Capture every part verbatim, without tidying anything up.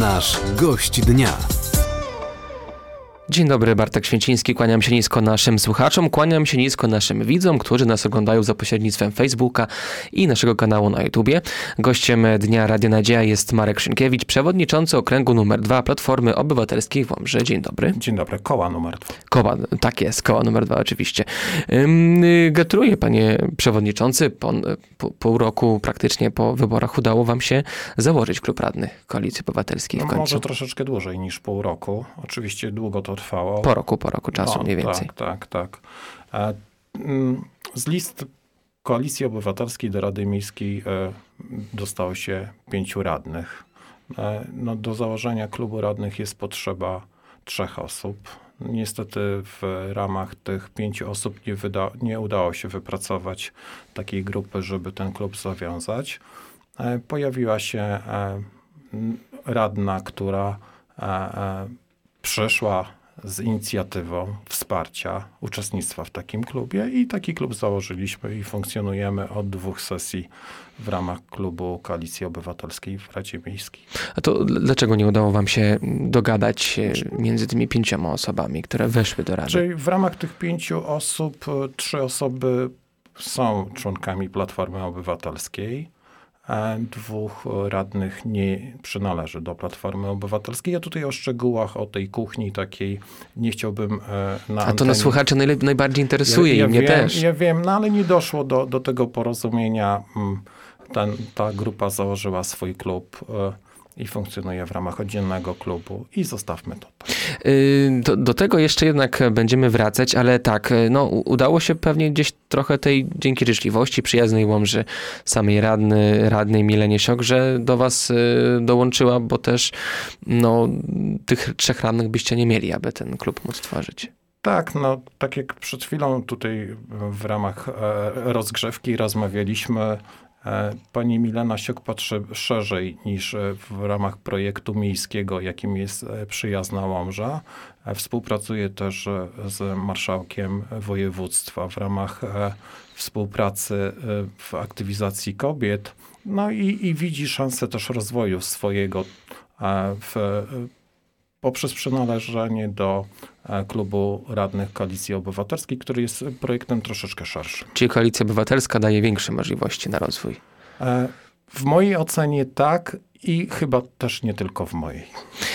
Nasz gość dnia. Dzień dobry, Bartek Święciński, kłaniam się nisko naszym słuchaczom, kłaniam się nisko naszym widzom, którzy nas oglądają za pośrednictwem Facebooka i naszego kanału na YouTubie. Gościem Dnia Radia Nadzieja jest Marek Szynkiewicz, przewodniczący okręgu numer dwa Platformy Obywatelskiej w Łomży. Dzień dobry. Dzień dobry, koła numer dwa. Koła, tak jest, koła numer dwa oczywiście. Gratuluję, panie przewodniczący. Po, po, pół roku praktycznie po wyborach udało wam się założyć klub radnych Koalicji Obywatelskiej w No, końcu. może troszeczkę dłużej niż pół roku. Oczywiście długo to trwało. Po roku, po roku czasu no, mniej więcej. Tak, tak, tak. E, mm, z list Koalicji Obywatelskiej do Rady Miejskiej e, dostało się pięciu radnych. E, no, do założenia klubu radnych jest potrzeba trzech osób. Niestety w ramach tych pięciu osób nie, wyda, nie udało się wypracować takiej grupy, żeby ten klub zawiązać. E, pojawiła się e, radna, która e, e, przyszła z inicjatywą wsparcia uczestnictwa w takim klubie i taki klub założyliśmy i funkcjonujemy od dwóch sesji w ramach klubu Koalicji Obywatelskiej w Radzie Miejskiej. A to dlaczego nie udało wam się dogadać między tymi pięcioma osobami, które weszły do Rady? Czyli w ramach tych pięciu osób trzy osoby są członkami Platformy Obywatelskiej. Dwóch radnych nie przynależy do Platformy Obywatelskiej. Ja tutaj o szczegółach, o tej kuchni takiej nie chciałbym na A to antenie. nas słuchaczy najlep- najbardziej interesuje ja, ja i mnie wiem, też. Ja wiem, no ale nie doszło do, do tego porozumienia. Ten, ta grupa założyła swój klub i funkcjonuje w ramach oddzielnego klubu i zostawmy to tak. Do, do tego jeszcze jednak będziemy wracać, ale tak, no udało się pewnie gdzieś trochę tej, dzięki życzliwości, przyjaznej Łomży, samej radny, radnej Milenie Siok, że do was dołączyła, bo też no, tych trzech radnych byście nie mieli, aby ten klub móc tworzyć. Tak, no tak jak przed chwilą tutaj w ramach rozgrzewki rozmawialiśmy, pani Milena Siok patrzy szerzej niż w ramach projektu miejskiego, jakim jest Przyjazna Łomża. Współpracuje też z marszałkiem województwa w ramach współpracy w aktywizacji kobiet. No i, i widzi szansę też rozwoju swojego w, poprzez przynależenie do klubu radnych Koalicji Obywatelskiej, który jest projektem troszeczkę szerszym. Czyli Koalicja Obywatelska daje większe możliwości na rozwój? W mojej ocenie tak i chyba też nie tylko w mojej.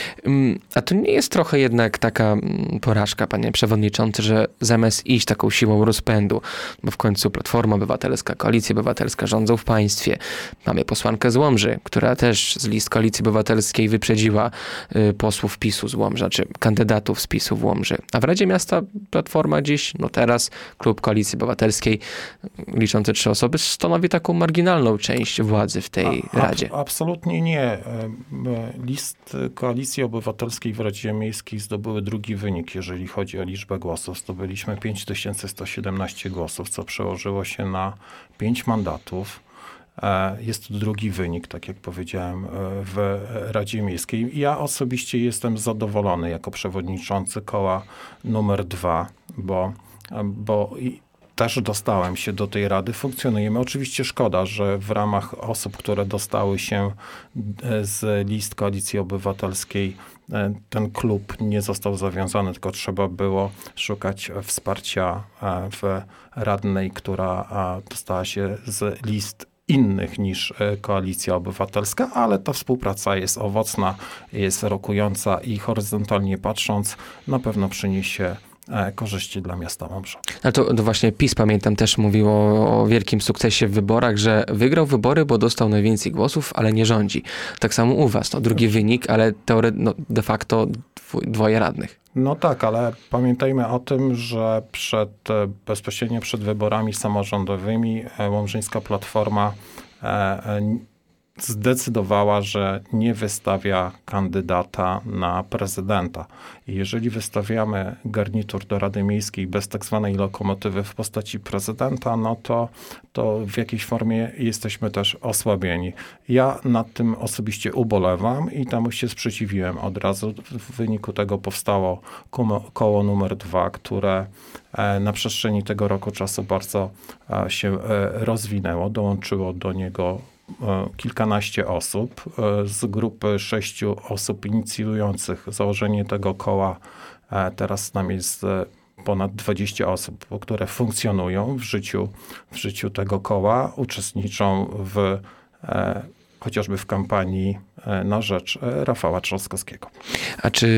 A to nie jest trochę jednak taka porażka, panie przewodniczący, że zamiast iść taką siłą rozpędu, bo w końcu Platforma Obywatelska, Koalicja Obywatelska rządzą w państwie. Mamy posłankę z Łomży, która też z list Koalicji Obywatelskiej wyprzedziła y, posłów PiSu z Łomża, czy kandydatów z PiSu w Łomży. A w Radzie Miasta Platforma dziś, no teraz, klub Koalicji Obywatelskiej, liczący trzy osoby, stanowi taką marginalną część władzy w tej A, Radzie. ab, absolutnie nie. List Koalicji Obywatelskiej w Radzie Miejskiej zdobyły drugi wynik, jeżeli chodzi o liczbę głosów. Zdobyliśmy pięć tysięcy sto siedemnaście głosów, co przełożyło się na pięć mandatów. Jest to drugi wynik, tak jak powiedziałem, w Radzie Miejskiej. Ja osobiście jestem zadowolony jako przewodniczący koła numer dwa, bo, bo też dostałem się do tej rady. Funkcjonujemy. Oczywiście szkoda, że w ramach osób, które dostały się z list Koalicji Obywatelskiej, ten klub nie został zawiązany, tylko trzeba było szukać wsparcia w radnej, która dostała się z list innych niż Koalicja Obywatelska, ale ta współpraca jest owocna, jest rokująca i horyzontalnie patrząc na pewno przyniesie korzyści dla miasta Łomża. Ale to, to właśnie PiS, pamiętam, też mówił o, o wielkim sukcesie w wyborach, że wygrał wybory, bo dostał najwięcej głosów, ale nie rządzi. Tak samo u was, no drugi wynik, ale teore- no, de facto dwoje radnych. No tak, ale pamiętajmy o tym, że przed, bezpośrednio przed wyborami samorządowymi Łomżyńska Platforma e, zdecydowała, że nie wystawia kandydata na prezydenta. I jeżeli wystawiamy garnitur do Rady Miejskiej bez tak zwanej lokomotywy w postaci prezydenta, no to, to w jakiejś formie jesteśmy też osłabieni. Ja nad tym osobiście ubolewam i temu się sprzeciwiłem od razu. W wyniku tego powstało koło numer dwa, które na przestrzeni tego roku czasu bardzo się rozwinęło. Dołączyło do niego kilkanaście osób. Z grupy sześciu osób inicjujących założenie tego koła teraz nam jest ponad dwadzieścia osób, które funkcjonują w życiu, w życiu tego koła, uczestniczą w, chociażby w kampanii na rzecz Rafała Trzaskowskiego. A czy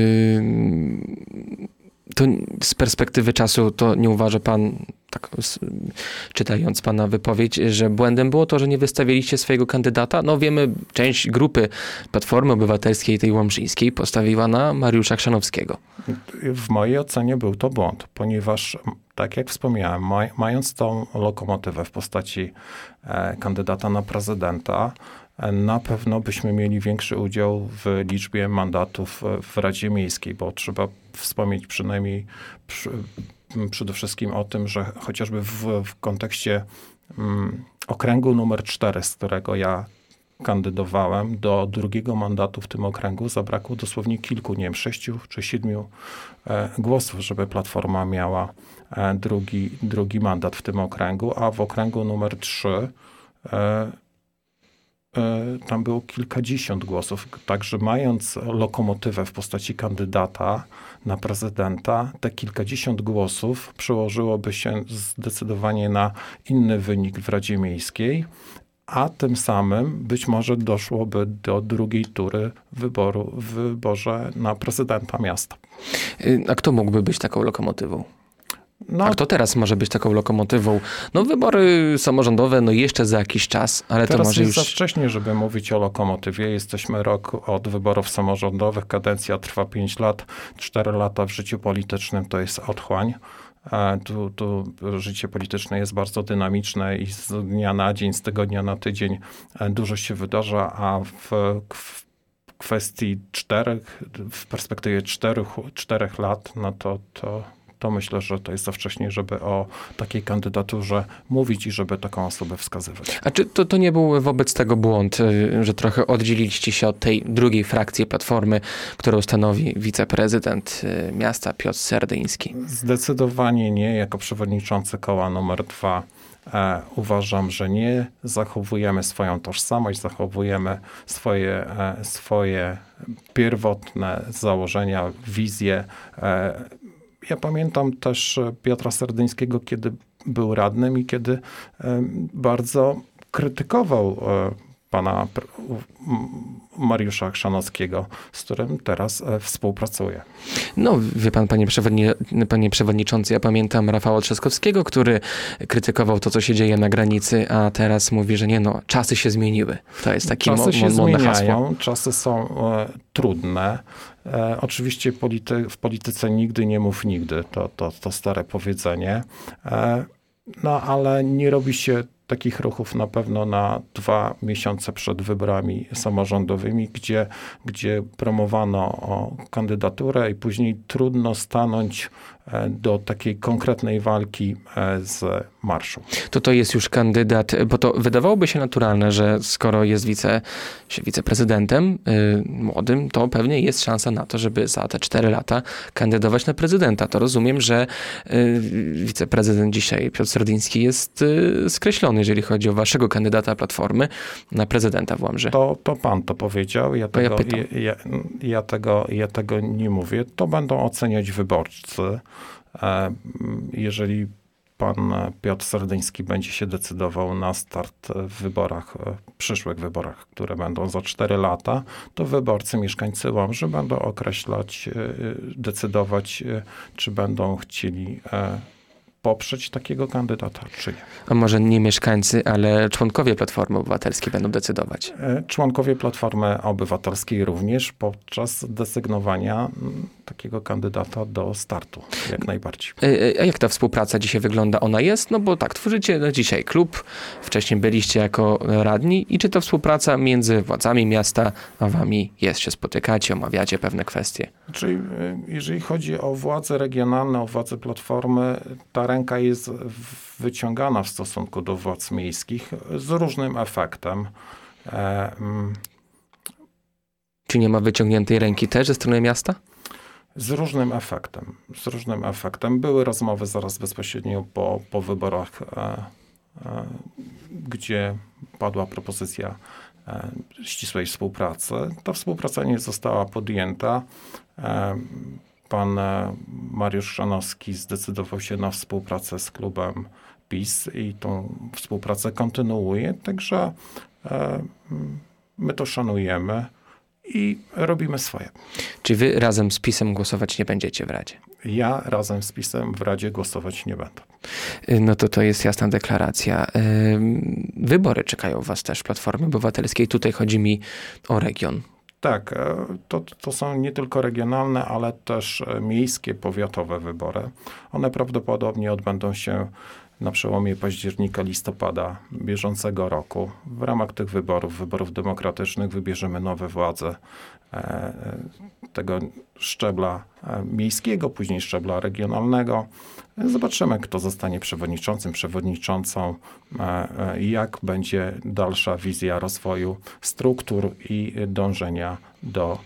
to z perspektywy czasu to nie uważa pan, tak czytając pana wypowiedź, że błędem było to, że nie wystawiliście swojego kandydata? No wiemy, część grupy Platformy Obywatelskiej, tej łomżyńskiej, postawiła na Mariusza Chrzanowskiego. W mojej ocenie był to błąd, ponieważ tak jak wspomniałem, maj, mając tą lokomotywę w postaci e, kandydata na prezydenta, e, na pewno byśmy mieli większy udział w liczbie mandatów w Radzie Miejskiej, bo trzeba wspomnieć przynajmniej przy, przede wszystkim o tym, że chociażby w, w kontekście mm, okręgu numer cztery, z którego ja kandydowałem, do drugiego mandatu w tym okręgu zabrakło dosłownie kilku, nie wiem, sześciu czy siedmiu e, głosów, żeby Platforma miała e, drugi, drugi mandat w tym okręgu, a w okręgu numer trzy e, e, tam było kilkadziesiąt głosów. Także mając lokomotywę w postaci kandydata na prezydenta, te kilkadziesiąt głosów przełożyłoby się zdecydowanie na inny wynik w Radzie Miejskiej, a tym samym być może doszłoby do drugiej tury wyboru w wyborze na prezydenta miasta. A kto mógłby być taką lokomotywą? No, A kto teraz może być taką lokomotywą? No wybory samorządowe, no jeszcze za jakiś czas, ale teraz to może jest już... za wcześnie, żeby mówić o lokomotywie. Jesteśmy rok od wyborów samorządowych, kadencja trwa pięć lat, cztery lata w życiu politycznym to jest otchłań. Tu, tu życie polityczne jest bardzo dynamiczne i z dnia na dzień, z tygodnia na tydzień dużo się wydarza, a w, w kwestii czterech, w perspektywie czterech, czterech lat, no to, to, to myślę, że to jest za wcześnie, żeby o takiej kandydaturze mówić i żeby taką osobę wskazywać. A czy to, to nie był wobec tego błąd, że trochę oddzieliliście się od tej drugiej frakcji Platformy, którą stanowi wiceprezydent miasta Piotr Serdyński? Zdecydowanie nie. Jako przewodniczący koła numer dwa e, uważam, że nie zachowujemy swoją tożsamość, zachowujemy swoje, e, swoje pierwotne założenia, wizje. E, ja pamiętam też Piotra Serdyńskiego, kiedy był radnym i kiedy e, bardzo krytykował e, pana Mariusza Chrzanowskiego, z którym teraz współpracuję. No, wie pan, panie, przewodni- panie przewodniczący, ja pamiętam Rafała Trzaskowskiego, który krytykował to, co się dzieje na granicy, a teraz mówi, że nie no, czasy się zmieniły. To jest takie Czasy mo- się mo- modne zmieniają, hasło. czasy są e, trudne. E, oczywiście polity- w polityce nigdy nie mów nigdy, to, to, to stare powiedzenie. E, no, ale nie robi się takich ruchów na pewno na dwa miesiące przed wyborami samorządowymi, gdzie, gdzie promowano o kandydaturę i później trudno stanąć do takiej konkretnej walki z marszu. To to jest już kandydat, bo to wydawałoby się naturalne, że skoro jest wice, wiceprezydentem yy, młodym, to pewnie jest szansa na to, żeby za te cztery lata kandydować na prezydenta. To rozumiem, że yy, wiceprezydent dzisiaj, Piotr Serdyński, jest yy, skreślony, jeżeli chodzi o waszego kandydata Platformy na prezydenta w Łomży. To, to pan to powiedział. Ja To ja tego, pytam. ja, ja, ja, tego, ja tego nie mówię. To będą oceniać wyborcy. Jeżeli pan Piotr Serdyński będzie się decydował na start w wyborach, przyszłych wyborach, które będą za cztery lata, to wyborcy, mieszkańcy Łomży będą określać, decydować, czy będą chcieli poprzeć takiego kandydata, czy nie. A może nie mieszkańcy, ale członkowie Platformy Obywatelskiej będą decydować? Członkowie Platformy Obywatelskiej również podczas desygnowania takiego kandydata do startu, jak najbardziej. A jak ta współpraca dzisiaj wygląda? Ona jest? No bo tak, tworzycie no dzisiaj klub, wcześniej byliście jako radni i czy to współpraca między władzami miasta a wami jest? Się spotykacie, omawiacie pewne kwestie? Czyli jeżeli chodzi o władze regionalne, o władze Platformy, ta ręka jest wyciągana w stosunku do władz miejskich z różnym efektem. Czy nie ma wyciągniętej ręki też ze strony miasta? Z różnym efektem. Z różnym efektem. Były rozmowy zaraz bezpośrednio po, po wyborach gdzie padła propozycja ścisłej współpracy. Ta współpraca nie została podjęta. Pan Mariusz Chrzanowski zdecydował się na współpracę z klubem PiS i tą współpracę kontynuuje, także my to szanujemy i robimy swoje. Czy wy razem z PiS-em głosować nie będziecie w Radzie? Ja razem z PiS-em w Radzie głosować nie będę. No to to jest jasna deklaracja. Wybory czekają was też w Platformie Obywatelskiej. Tutaj chodzi mi o region. Tak, to, to są nie tylko regionalne, ale też miejskie, powiatowe wybory. One prawdopodobnie odbędą się na przełomie października, listopada bieżącego roku. W ramach tych wyborów, wyborów demokratycznych, wybierzemy nowe władze tego szczebla miejskiego, później szczebla regionalnego. Zobaczymy, kto zostanie przewodniczącym, przewodniczącą, jak będzie dalsza wizja rozwoju struktur i dążenia do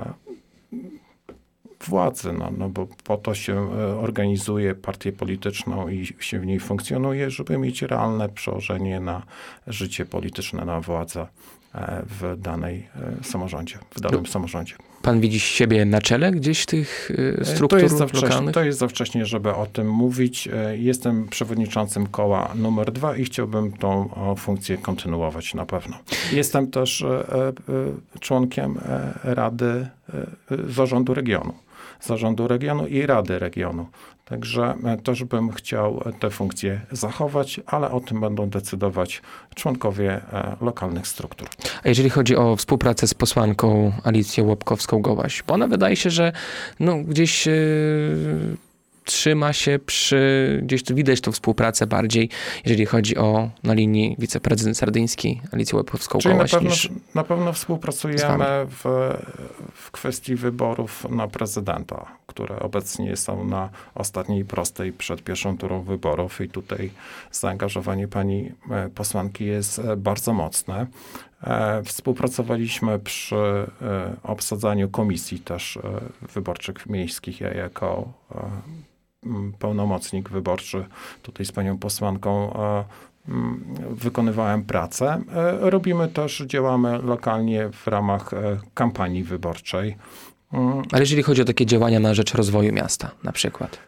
władzy, no, no bo po to się organizuje partię polityczną i się w niej funkcjonuje, żeby mieć realne przełożenie na życie polityczne, na władzę w danej samorządzie, w danym no, samorządzie. Pan widzi siebie na czele gdzieś tych struktur to jest za wcześnie, lokalnych? To jest za wcześnie, żeby o tym mówić. Jestem przewodniczącym koła numer dwa i chciałbym tą funkcję kontynuować na pewno. Jestem też członkiem Rady Zarządu Regionu. Zarządu Regionu i Rady Regionu. Także też bym chciał tę funkcję zachować, ale o tym będą decydować członkowie lokalnych struktur. A jeżeli chodzi o współpracę z posłanką Alicją Łopkowską-Gołaś, bo ona wydaje się, że no, gdzieś yy, trzyma się przy, gdzieś tu widać tą współpracę bardziej, jeżeli chodzi o na linii wiceprezydent Sardyński, Alicję Łopkowską-Gołaś. Na pewno, niż na pewno współpracujemy w, w kwestii wyborów na prezydenta, które obecnie są na ostatniej prostej przed pierwszą turą wyborów i tutaj zaangażowanie pani posłanki jest bardzo mocne. Współpracowaliśmy przy obsadzaniu komisji też wyborczych miejskich. Ja jako pełnomocnik wyborczy tutaj z panią posłanką wykonywałem pracę. Robimy też, działamy lokalnie w ramach kampanii wyborczej. Ale jeżeli chodzi o takie działania na rzecz rozwoju miasta na przykład?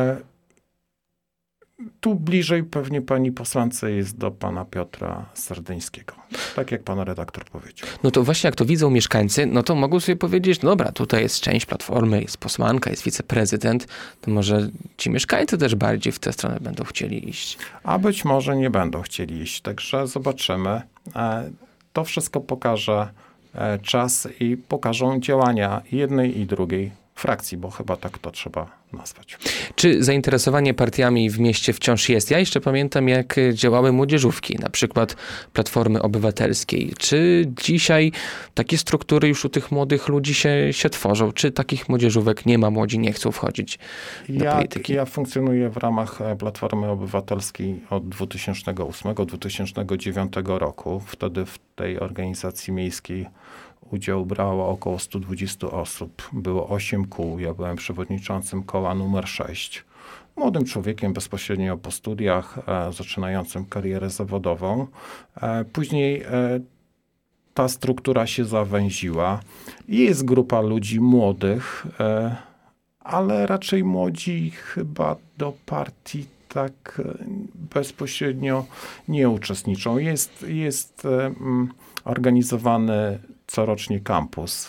Tu bliżej pewnie pani posłance jest do pana Piotra Sardyńskiego. Tak jak pan redaktor powiedział. No to właśnie jak to widzą mieszkańcy, no to mogą sobie powiedzieć, no dobra, tutaj jest część Platformy, jest posłanka, jest wiceprezydent, to może ci mieszkańcy też bardziej w tę stronę będą chcieli iść. A być może nie będą chcieli iść, także zobaczymy. To wszystko pokaże czas i pokażą działania jednej i drugiej frakcji, bo chyba tak to trzeba nazwać. Czy zainteresowanie partiami w mieście wciąż jest? Ja jeszcze pamiętam, jak działały młodzieżówki, na przykład Platformy Obywatelskiej. Czy dzisiaj takie struktury już u tych młodych ludzi się, się tworzą? Czy takich młodzieżówek nie ma, młodzi nie chcą wchodzić do ja, polityki? Ja funkcjonuję w ramach Platformy Obywatelskiej od dwa tysiące ósmego do dwa tysiące dziewiątego roku. Wtedy w tej organizacji miejskiej udział brało około sto dwadzieścia osób. Było osiem kół. Ja byłem przewodniczącym koła numer sześć. Młodym człowiekiem bezpośrednio po studiach, e, zaczynającym karierę zawodową. E, później e, ta struktura się zawęziła. Jest grupa ludzi młodych, e, ale raczej młodzi chyba do partii tak bezpośrednio nie uczestniczą. Jest, jest e, organizowany corocznie kampus.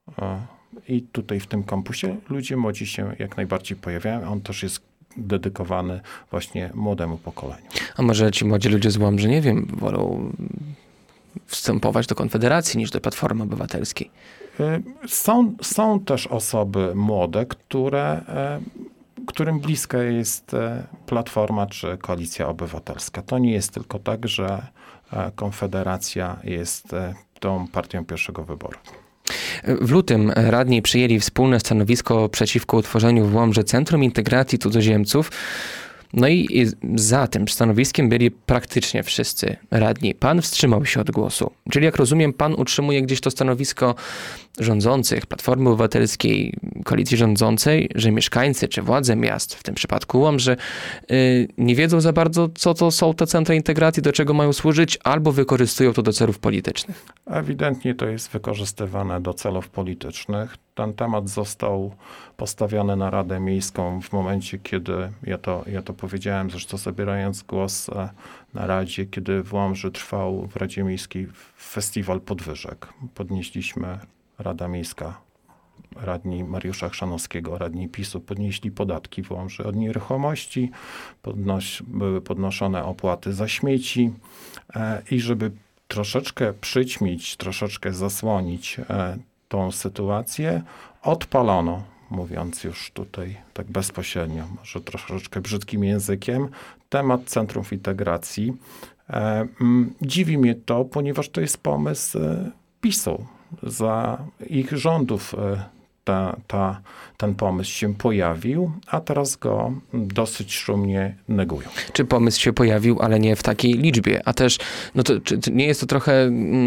I tutaj w tym kampusie ludzie młodzi się jak najbardziej pojawiają. On też jest dedykowany właśnie młodemu pokoleniu. A może ci młodzi ludzie z Łomży, nie wiem, wolą wstępować do Konfederacji niż do Platformy Obywatelskiej? Są, są też osoby młode, które, którym bliska jest Platforma czy Koalicja Obywatelska. To nie jest tylko tak, że Konfederacja jest tą partią pierwszego wyboru. W lutym radni przyjęli wspólne stanowisko przeciwko utworzeniu w Łomży Centrum Integracji Cudzoziemców. No i i za tym stanowiskiem byli praktycznie wszyscy radni. Pan wstrzymał się od głosu. Czyli jak rozumiem, pan utrzymuje gdzieś to stanowisko rządzących, Platformy Obywatelskiej, koalicji rządzącej, że mieszkańcy czy władze miast, w tym przypadku Łomży, yy, nie wiedzą za bardzo, co to są te centra integracji, do czego mają służyć, albo wykorzystują to do celów politycznych. Ewidentnie to jest wykorzystywane do celów politycznych. Ten temat został postawiony na Radę Miejską w momencie, kiedy, ja to, ja to powiedziałem, zresztą zabierając głos na Radzie, kiedy w Łomży trwał w Radzie Miejskiej festiwal podwyżek. Podnieśliśmy, Rada Miejska, radni Mariusza Chrzanowskiego, radni PiSu podnieśli podatki w Łomży od nieruchomości, podnoś, były podnoszone opłaty za śmieci e, i żeby troszeczkę przyćmić, troszeczkę zasłonić e, tą sytuację, odpalono, mówiąc już tutaj tak bezpośrednio, może troszeczkę brzydkim językiem, temat centrów integracji. E, m, dziwi mnie to, ponieważ to jest pomysł e, PiSu. Za ich rządów e, ta, ta, ten pomysł się pojawił, a teraz go dosyć szumnie negują. Czy pomysł się pojawił, ale nie w takiej liczbie? A też, no to czy, czy nie jest to trochę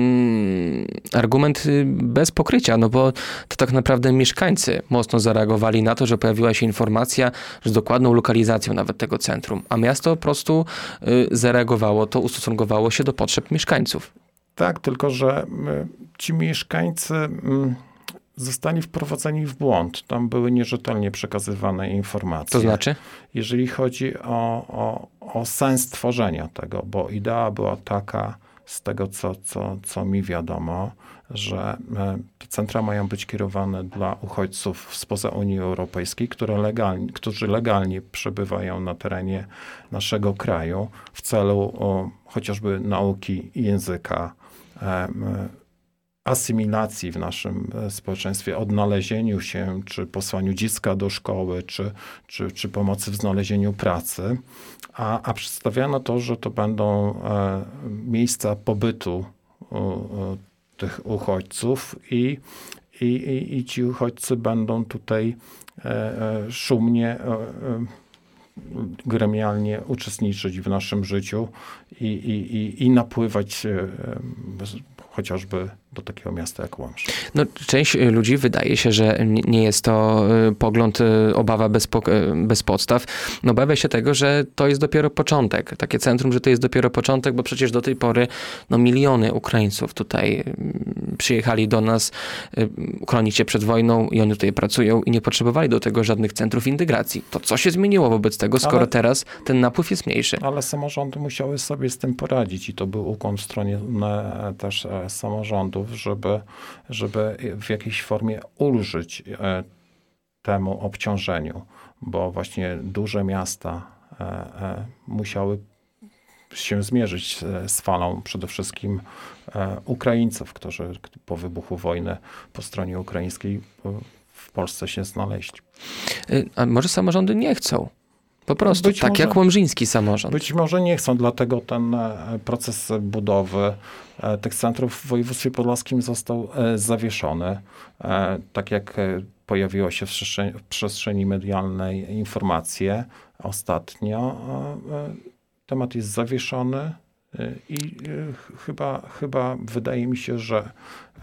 mm, argument bez pokrycia, no bo to tak naprawdę mieszkańcy mocno zareagowali na to, że pojawiła się informacja z dokładną lokalizacją nawet tego centrum, a miasto po prostu y, zareagowało, to ustosunkowało się do potrzeb mieszkańców. Tak, tylko że y, ci mieszkańcy y, zostali wprowadzeni w błąd. Tam były nierzetelnie przekazywane informacje. To znaczy? Jeżeli chodzi o, o, o sens tworzenia tego, bo idea była taka, z tego co, co, co mi wiadomo, że te centra mają być kierowane dla uchodźców spoza Unii Europejskiej, które legalnie, którzy legalnie przebywają na terenie naszego kraju w celu o, chociażby nauki języka, asymilacji w naszym społeczeństwie, odnalezieniu się, czy posłaniu dziecka do szkoły, czy, czy, czy pomocy w znalezieniu pracy, a, a przedstawiano to, że to będą e, miejsca pobytu e, tych uchodźców i, i, i, i ci uchodźcy będą tutaj e, e, szumnie, e, e, gremialnie uczestniczyć w naszym życiu i, i, i, i napływać e, bez, chociażby do takiego miasta jak Łomża. No, część ludzi wydaje się, że nie jest to pogląd, obawa bez, bez podstaw. No, obawia się tego, że to jest dopiero początek. Takie centrum, że to jest dopiero początek, bo przecież do tej pory no, miliony Ukraińców tutaj przyjechali do nas chronić się przed wojną i oni tutaj pracują i nie potrzebowali do tego żadnych centrów integracji. To co się zmieniło wobec tego, skoro ale, teraz ten napływ jest mniejszy? Ale samorządy musiały sobie z tym poradzić i to był ukłon w stronie też samorządów, żeby, żeby w jakiejś formie ulżyć e, temu obciążeniu, bo właśnie duże miasta e, e, musiały się zmierzyć z falą przede wszystkim e, Ukraińców, którzy po wybuchu wojny po stronie ukraińskiej w Polsce się znaleźli. A może samorządy nie chcą? Po prostu, być tak może, jak łomżyński samorząd. Być może nie chcą, dlatego ten proces budowy tych centrów w województwie podlaskim został zawieszony. Tak jak pojawiło się w przestrzeni, w przestrzeni medialnej informacje ostatnio, temat jest zawieszony i chyba, chyba wydaje mi się, że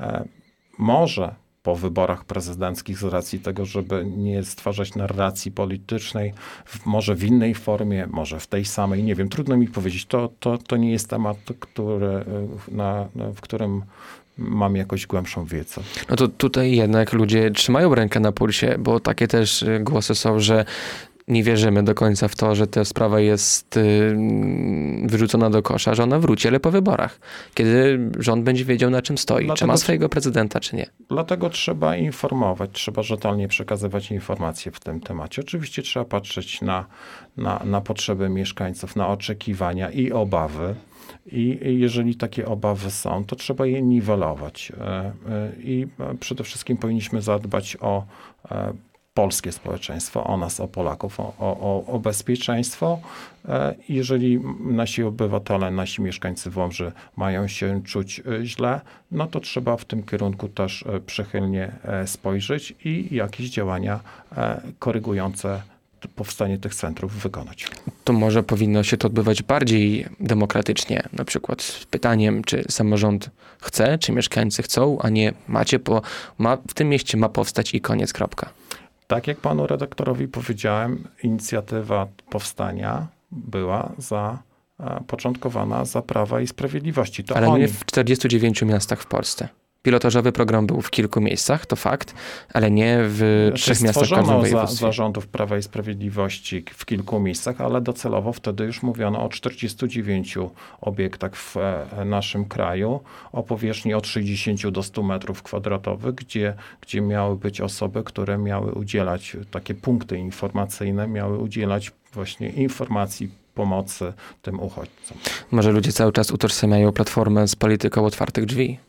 może po wyborach prezydenckich z racji tego, żeby nie stwarzać narracji politycznej, w, może w innej formie, może w tej samej, nie wiem, trudno mi powiedzieć. To, to, to nie jest temat, który, na, w którym mam jakąś głębszą wiedzę. No to tutaj jednak ludzie trzymają rękę na pulsie, bo takie też głosy są, że nie wierzymy do końca w to, że ta sprawa jest y, wyrzucona do kosza, że ona wróci, ale po wyborach. Kiedy rząd będzie wiedział, na czym stoi. Dlatego, czy ma swojego prezydenta, czy nie. Dlatego trzeba informować, trzeba rzetelnie przekazywać informacje w tym temacie. Oczywiście trzeba patrzeć na, na, na potrzeby mieszkańców, na oczekiwania i obawy. I jeżeli takie obawy są, to trzeba je niwelować. I przede wszystkim powinniśmy zadbać o polskie społeczeństwo, o nas, o Polaków, o, o, o bezpieczeństwo. Jeżeli nasi obywatele, nasi mieszkańcy Łomży mają się czuć źle, no to trzeba w tym kierunku też przychylnie spojrzeć i jakieś działania korygujące powstanie tych centrów wykonać. to może powinno się to odbywać bardziej demokratycznie, na przykład z pytaniem, czy samorząd chce, czy mieszkańcy chcą, a nie macie, po, ma, w tym mieście ma powstać i koniec, kropka. Tak jak panu redaktorowi powiedziałem, inicjatywa powstania była za, e, początkowana za Prawa i Sprawiedliwości. To Ale oni... nie w czterdziestu dziewięciu miastach w Polsce. Pilotażowy program był w kilku miejscach, to fakt, ale nie w trzech miastach w każdym Stworzono za, województwie. zarządów Prawa i Sprawiedliwości w kilku miejscach, ale docelowo wtedy już mówiono o czterdziestu dziewięciu obiektach w e, naszym kraju, o powierzchni od sześćdziesięciu do stu metrów kwadratowych, gdzie, gdzie miały być osoby, które miały udzielać, takie punkty informacyjne, miały udzielać właśnie informacji, pomocy tym uchodźcom. Może ludzie cały czas utożsamiają Platformę z polityką otwartych drzwi?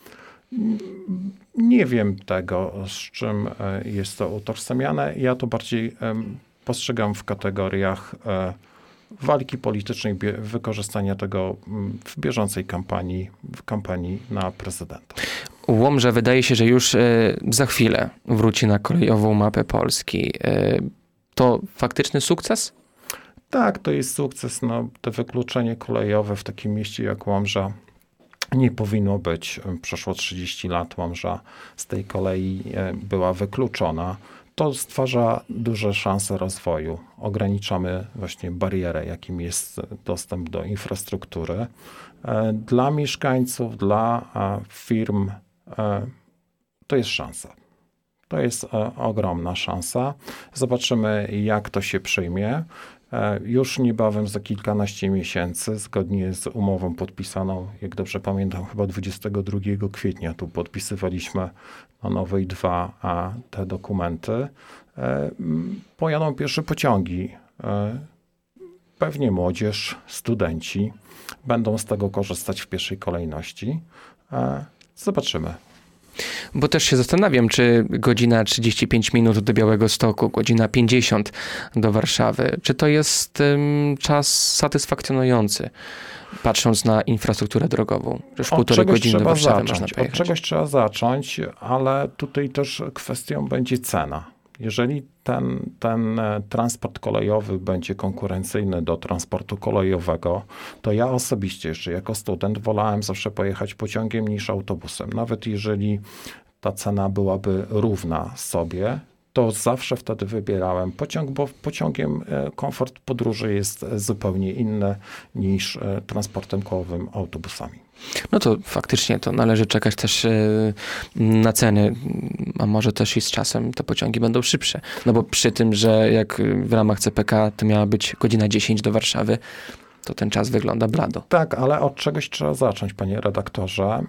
Nie wiem tego, z czym e, jest to utożsamiane. Ja to bardziej em, postrzegam w kategoriach e, walki politycznej, bie, wykorzystania tego m, w bieżącej kampanii, w kampanii na prezydenta. Łomża wydaje się, że już e, za chwilę wróci na kolejową mapę Polski. E, to faktyczny sukces? Tak, to jest sukces. No, to wykluczenie kolejowe w takim mieście jak Łomża nie powinno być. Przeszło trzydzieści lat Łomża z tej kolei była wykluczona. To stwarza duże szanse rozwoju. Ograniczamy właśnie barierę, jakim jest dostęp do infrastruktury. Dla mieszkańców, dla firm to jest szansa. To jest ogromna szansa. Zobaczymy, jak to się przyjmie. Już niebawem, za kilkanaście miesięcy, zgodnie z umową podpisaną, jak dobrze pamiętam, chyba dwudziestego drugiego kwietnia, tu podpisywaliśmy na Nowej dwa a te dokumenty, pojadą pierwsze pociągi. Pewnie młodzież, studenci będą z tego korzystać w pierwszej kolejności. Zobaczymy. Bo też się zastanawiam, czy godzina trzydzieści pięć minut do Białegostoku, godzina pięćdziesiąt do Warszawy, czy to jest um, czas satysfakcjonujący, patrząc na infrastrukturę drogową? Przecież półtorej godziny do Warszawy zacząć. można pojechać. Od czegoś trzeba zacząć, ale tutaj też kwestią będzie cena. Jeżeli ten, ten transport kolejowy będzie konkurencyjny do transportu kolejowego, to ja osobiście jeszcze jako student wolałem zawsze pojechać pociągiem niż autobusem. Nawet jeżeli ta cena byłaby równa sobie, to zawsze wtedy wybierałem pociąg, bo pociągiem komfort podróży jest zupełnie inny niż transportem kołowym, autobusami. No to faktycznie to należy czekać też na ceny, a może też i z czasem te pociągi będą szybsze. No bo przy tym, że jak w ramach C P K to miała być godzina dziesięć do Warszawy, to ten czas wygląda blado. Tak, ale od czegoś trzeba zacząć, panie redaktorze.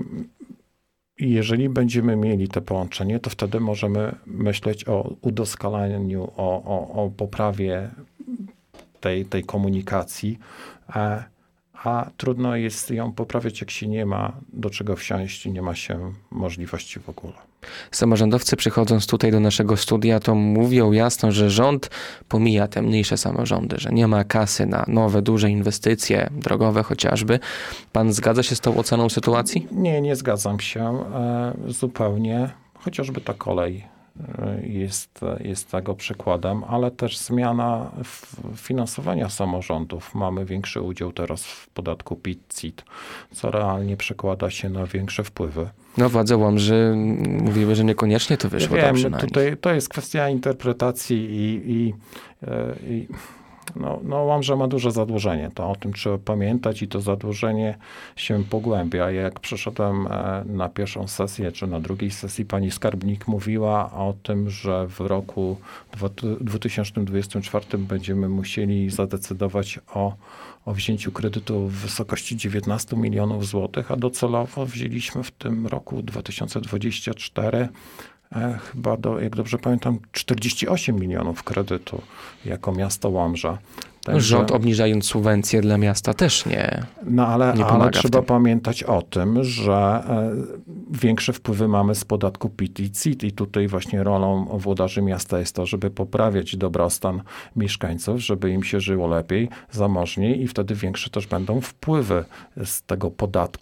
Jeżeli będziemy mieli te połączenie, to wtedy możemy myśleć o udoskonaleniu, o, o, o poprawie tej, tej komunikacji, a, a trudno jest ją poprawiać, jak się nie ma do czego wsiąść i nie ma się możliwości w ogóle. Samorządowcy przychodząc tutaj do naszego studia, to mówią jasno, że rząd pomija te mniejsze samorządy, że nie ma kasy na nowe, duże inwestycje drogowe chociażby. Pan zgadza się z tą oceną sytuacji? Nie, nie zgadzam się e, zupełnie. Chociażby ta kolej e, jest, jest tego przykładem, ale też zmiana finansowania samorządów. Mamy większy udział teraz w podatku P I T, C I T, co realnie przekłada się na większe wpływy. No władze Łomży mówiły, że niekoniecznie to wyszło. Ja dobrze wiem, na tutaj nich. to jest kwestia interpretacji i, i, i no, no Łomża ma duże zadłużenie. To o tym trzeba pamiętać i to zadłużenie się pogłębia. Jak przyszedłem na pierwszą sesję, czy na drugiej sesji, pani skarbnik mówiła o tym, że w roku dwa tysiące dwudziestym czwartym będziemy musieli zadecydować o o wzięciu kredytu w wysokości dziewiętnastu milionów złotych, a docelowo wzięliśmy w tym roku dwa tysiące dwudziestym czwartym e, chyba, do, jak dobrze pamiętam, czterdzieści osiem milionów kredytu jako miasto Łomża. Także, Rząd obniżając subwencje dla miasta też nie No ale, nie ale trzeba tym. pamiętać o tym, że e, większe wpływy mamy z podatku P I T i C I T i tutaj właśnie rolą włodarzy miasta jest to, żeby poprawiać dobrostan mieszkańców, żeby im się żyło lepiej, zamożniej i wtedy większe też będą wpływy z tego podatku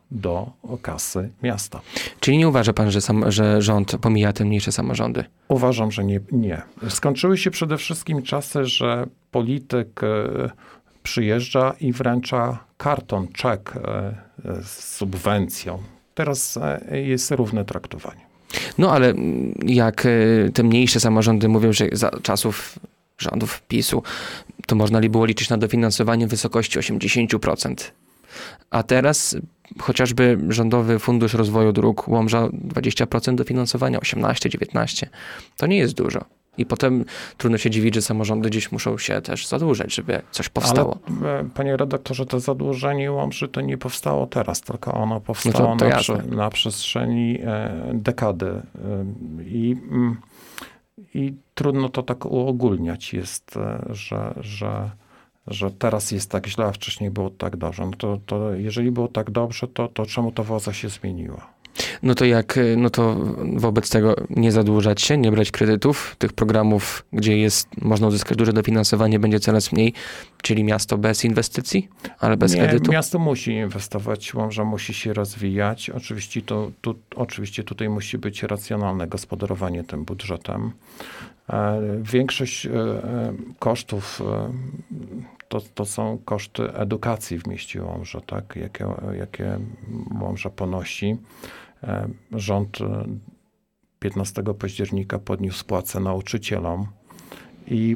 do kasy miasta. Czyli nie uważa pan, że, sam, że rząd pomija te mniejsze samorządy? Uważam, że nie, nie. Skończyły się przede wszystkim czasy, że polityk przyjeżdża i wręcza karton, czek z subwencją. Teraz jest równe traktowanie. No ale jak te mniejsze samorządy mówią, że za czasów rządów PiSu to można było liczyć na dofinansowanie w wysokości osiemdziesiąt procent. A teraz chociażby Rządowy Fundusz Rozwoju Dróg Łomża dwadzieścia procent dofinansowania, osiemnaście dziewiętnaście. To nie jest dużo. I potem trudno się dziwić, że samorządy gdzieś muszą się też zadłużać, żeby coś powstało. Ale, panie redaktorze, to zadłużenie Łomży to nie powstało teraz, tylko ono powstało no to, to na, prze, na przestrzeni e, dekady. E, i, mm, I trudno to tak uogólniać jest, e, że, że, że teraz jest tak źle, a wcześniej było tak dobrze. No to, to jeżeli było tak dobrze, to, to czemu ta władza się zmieniła? No to jak, no to wobec tego nie zadłużać się, nie brać kredytów, tych programów, gdzie jest, można uzyskać duże dofinansowanie, będzie coraz mniej, czyli miasto bez inwestycji, ale bez nie, kredytu? Miasto musi inwestować, Łomża musi się rozwijać. Oczywiście, to, tu, oczywiście tutaj musi być racjonalne gospodarowanie tym budżetem. Większość kosztów to, to są koszty edukacji w mieście Łomża, tak? jakie, jakie Łomża ponosi. Rząd piętnastego października podniósł płace nauczycielom i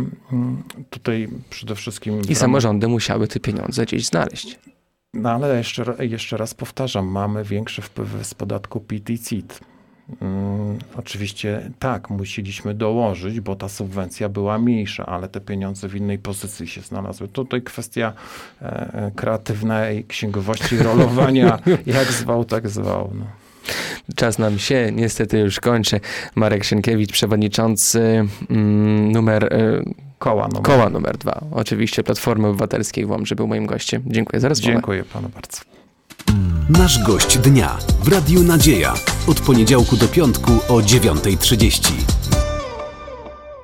tutaj przede wszystkim... I samorządy musiały te pieniądze gdzieś znaleźć. No ale jeszcze, jeszcze raz powtarzam, mamy większe wpływy z podatku P I T i C I T. Hmm, oczywiście tak, musieliśmy dołożyć, bo ta subwencja była mniejsza, ale te pieniądze w innej pozycji się znalazły. Tutaj kwestia e, kreatywnej księgowości, rolowania, jak zwał, tak zwał. No. Czas nam się niestety już kończy. Marek Sienkiewicz, przewodniczący mm, numer... Y, koła, numer. koła numer dwa. Oczywiście Platformy Obywatelskiej w Łomży był moim gościem. Dziękuję za rozmowę. Dziękuję panu bardzo. Nasz gość dnia w Radiu Nadzieja. Od poniedziałku do piątku o dziewiątej trzydzieści.